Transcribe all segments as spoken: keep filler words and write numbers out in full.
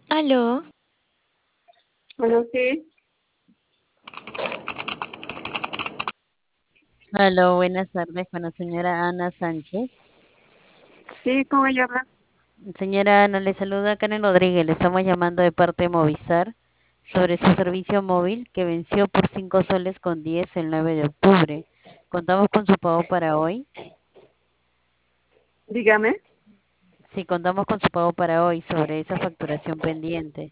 Aló, Bueno, sí, Hola, buenas tardes con la señora Ana Sánchez. sí, ¿cómo ella habla? Señora Ana, le saluda Karen Rodríguez. Le estamos llamando de parte de Movistar sobre su servicio móvil que venció por cinco soles con diez el nueve de octubre. Contamos con su pago para hoy. Dígame. Sí, contamos con su pago para hoy sobre esa facturación pendiente.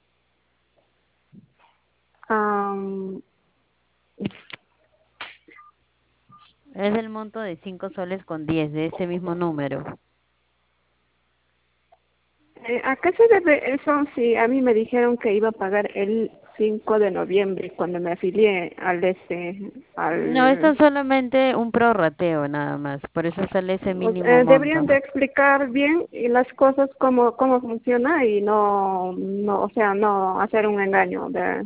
Am, Es del monto de cinco soles con diez de ese mismo número. eh, ¿A qué se debe eso? Sí, a mí me dijeron que iba a pagar el cinco de noviembre cuando me afilié al este, No, esto al... es solamente un prorrateo nada más, por eso sale ese o mínimo sea, deberían monto. de explicar bien y las cosas cómo cómo funciona y no, no, o sea, no hacer un engaño. De,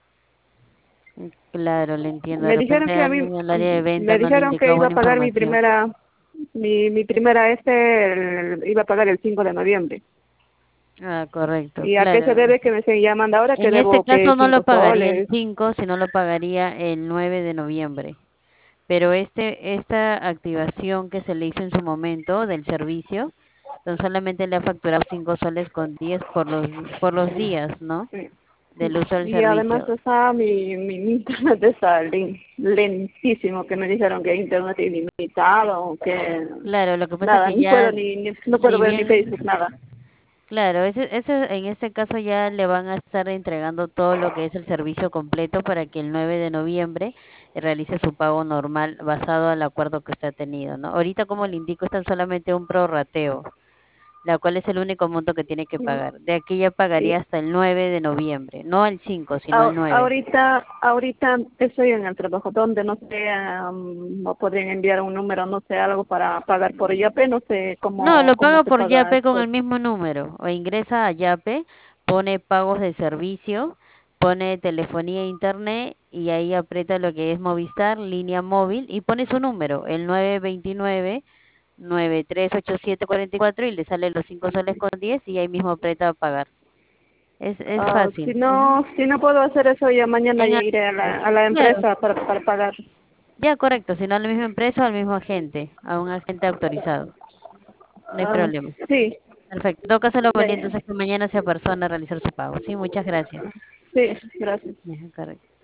Claro, le entiendo. De me dijeron repente que a mí, alguien en el área de venta me no le dijeron que indicó iba a buena pagar mi información. primera, mi, mi primera este, el- iba a pagar el cinco de noviembre. Ah, correcto, ¿Y a qué se claro. debe que me estén llamando ahora que En este debo que caso no lo cinco pagaría el soles? cinco, sino lo pagaría el nueve de noviembre. Pero este, esta activación que se le hizo en su momento del servicio, entonces solamente le ha facturado cinco soles con diez por los, por los días, ¿no? Sí. Del uso del Y además servicio. está mi, mi, mi internet está len- lentísimo, que me dijeron que internet ilimitado, que Claro, lo que pasa es nada, que ni ya, puedo ni, ni- no puedo si ver ni Facebook, bien nada. claro, ese, ese, en este caso ya le van a estar entregando todo lo que es el servicio completo para que el nueve de noviembre realice su pago normal basado al acuerdo que usted ha tenido, ¿no? Ahorita, como le indico, está solamente un prorrateo, la cual es el único monto que tiene que Sí. pagar. De aquí ya Y pagaría hasta el nueve de noviembre, no el cinco, sino el a- nueve. ahorita, ahorita estoy en el trabajo donde no sé, am, no podrían enviar un número, no sé, algo para pagar por Yape, no sé No, cómo, lo cómo paga se por paga Yape con esto. el mismo número. O ingresa a Yape, pone pagos de servicio, pone telefonía e internet y ahí aprieta lo que es Movistar, línea móvil y pone su número, el nueve dos nueve, nueve tres ocho siete cuatro cuatro y le sale los cinco soles con diez y ahí mismo aprieta a pagar. Es, es Ah, si fácil. Ujú. no, si no puedo hacer eso, ya mañana En ya a- iré a la, a la claro, empresa para, para pagar. ya correcto, si no a la misma empresa o al mismo agente, a un agente autorizado. No hay Ah, problema. sí, Perfecto. En todo caso, lo valía de- entonces que mañana se persona a realizar su pago. Sí, muchas gracias. sí, gracias. Ajá, correcto.